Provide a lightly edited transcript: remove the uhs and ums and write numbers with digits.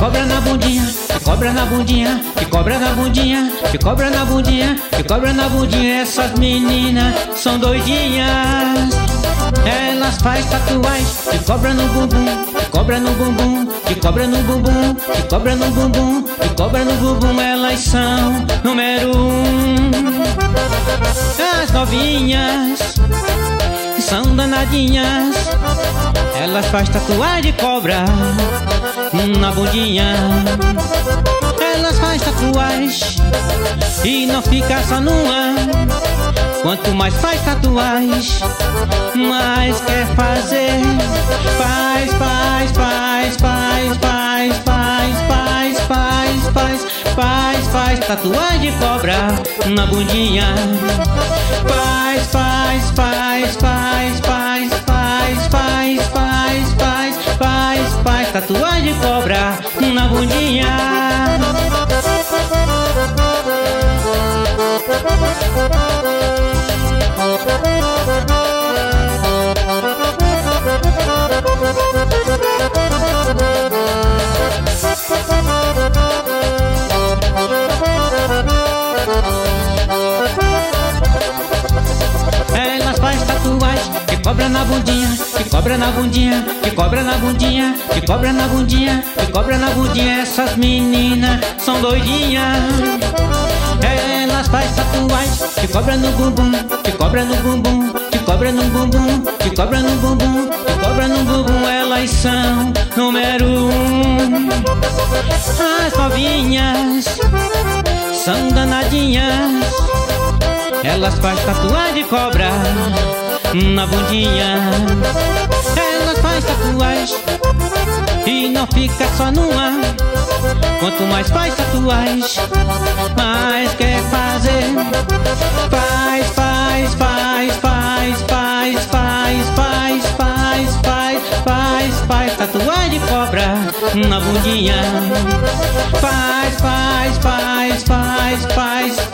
cobra na bundinha, que cobra na bundinha, que cobra na bundinha, que cobra na bundinha, que cobra na bundinha. Essas meninas são doidinhas. Elas faz tatuagem de cobra no bumbum, de cobra no bumbum, de cobra no bumbum, de cobra no bumbum, de cobra no bumbum. Elas são número 1. As novinhas são danadinhas. Elas faz tatuagem de cobra na bundinha. Elas faz tatuagem e não fica só numa. Quanto mais faz tatuagem, mais quer fazer. Faz, faz, faz, faz, faz, faz, faz, faz, faz, faz, faz tatuagem de cobra na bundinha. Faz, faz, faz, faz, faz, faz, faz, faz, faz, faz, faz tatuagem de cobra na bundinha. Elas faz tatuagem que cobra na bundinha, que cobra na bundinha, que cobra na bundinha, que cobra na bundinha, que cobra na bundinha. Essas meninas são doidinhas. Elas faz tatuagem que cobra no bumbum, que cobra no bumbum, que cobra no bumbum, que cobra no bumbum, que cobra no bumbum. Elas são número 1. As novinhas são danadinhas. Elas faz tatuagem de cobra na bundinha. Elas faz tatuagem e não fica só numa. Quanto mais faz tatuagem, mais quer fazer. Faz, faz, faz, faz, faz, faz, faz, faz, faz, faz, faz tatuagem de cobra na bundinha. Faz, faz, faz, faz, faz,